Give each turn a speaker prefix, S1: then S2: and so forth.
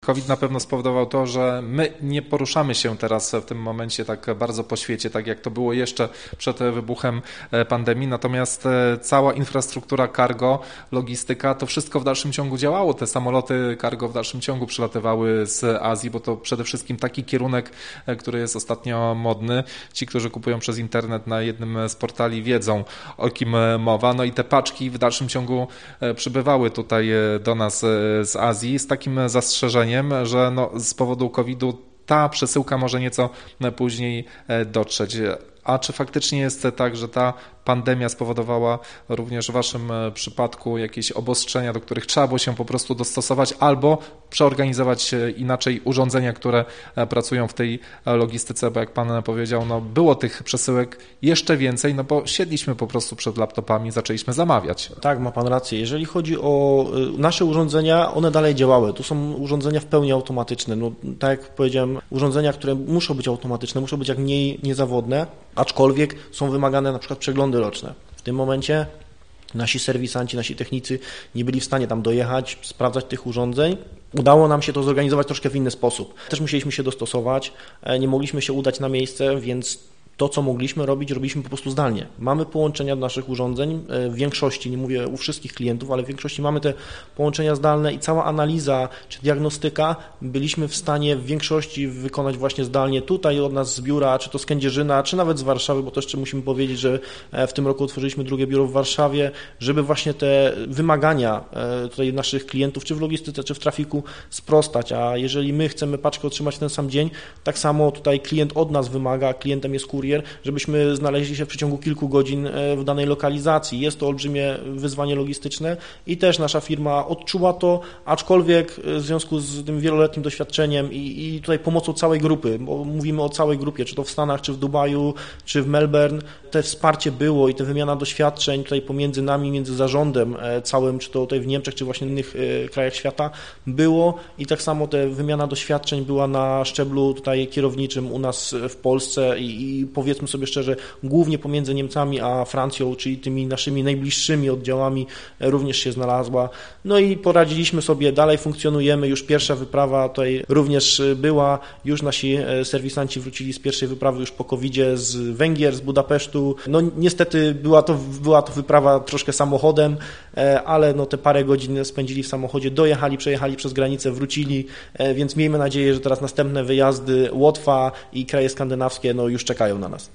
S1: COVID na pewno spowodował to, że my nie poruszamy się teraz w tym momencie tak bardzo po świecie, tak jak to było jeszcze przed wybuchem pandemii, natomiast cała infrastruktura cargo, logistyka, to wszystko w dalszym ciągu działało. Te samoloty cargo w dalszym ciągu przylatywały z Azji, bo to przede wszystkim taki kierunek, który jest ostatnio modny. Ci, którzy kupują przez internet na jednym z portali, wiedzą, o kim mowa. No i te paczki w dalszym ciągu przybywały tutaj do nas z Azji z takim zastrzeżeniem, że z powodu COVID-u ta przesyłka może nieco później dotrzeć. A czy faktycznie jest tak, że ta pandemia spowodowała również w Waszym przypadku jakieś obostrzenia, do których trzeba było się po prostu dostosować albo przeorganizować inaczej urządzenia, które pracują w tej logistyce, bo jak Pan powiedział, było tych przesyłek jeszcze więcej, bo siedliśmy po prostu przed laptopami, zaczęliśmy zamawiać.
S2: Tak, ma Pan rację. Jeżeli chodzi o nasze urządzenia, one dalej działały. Tu są urządzenia w pełni automatyczne. Tak jak powiedziałem, urządzenia, które muszą być automatyczne, muszą być jak mniej niezawodne, aczkolwiek są wymagane na przykład przeglądy roczne. W tym momencie nasi serwisanci, nasi technicy nie byli w stanie tam dojechać, sprawdzać tych urządzeń. Udało nam się to zorganizować troszkę w inny sposób. Też musieliśmy się dostosować, nie mogliśmy się udać na miejsce, więc to, co mogliśmy robić, robiliśmy po prostu zdalnie. Mamy połączenia do naszych urządzeń, w większości, nie mówię u wszystkich klientów, ale w większości mamy te połączenia zdalne i cała analiza czy diagnostyka byliśmy w stanie w większości wykonać właśnie zdalnie tutaj od nas z biura, czy to z Kędzierzyna, czy nawet z Warszawy, bo to jeszcze musimy powiedzieć, że w tym roku otworzyliśmy drugie biuro w Warszawie, żeby właśnie te wymagania tutaj naszych klientów, czy w logistyce, czy w trafiku sprostać, a jeżeli my chcemy paczkę otrzymać w ten sam dzień, tak samo tutaj klient od nas wymaga, klientem jest kurier, żebyśmy znaleźli się w przeciągu kilku godzin w danej lokalizacji. Jest to olbrzymie wyzwanie logistyczne i też nasza firma odczuła to, aczkolwiek w związku z tym wieloletnim doświadczeniem i tutaj pomocą całej grupy, bo mówimy o całej grupie, czy to w Stanach, czy w Dubaju, czy w Melbourne, te wsparcie było i ta wymiana doświadczeń tutaj pomiędzy nami, między zarządem całym, czy to tutaj w Niemczech, czy właśnie w innych krajach świata było i tak samo ta wymiana doświadczeń była na szczeblu tutaj kierowniczym u nas w Polsce i powiedzmy sobie szczerze, głównie pomiędzy Niemcami a Francją, czyli tymi naszymi najbliższymi oddziałami również się znalazła. No i poradziliśmy sobie, dalej funkcjonujemy, już pierwsza wyprawa tutaj również była, już nasi serwisanci wrócili z pierwszej wyprawy już po COVID-zie z Węgier, z Budapesztu. No niestety była to wyprawa troszkę samochodem, ale te parę godzin spędzili w samochodzie, dojechali, przejechali przez granicę, wrócili, więc miejmy nadzieję, że teraz następne wyjazdy Łotwa i kraje skandynawskie już czekają na nas.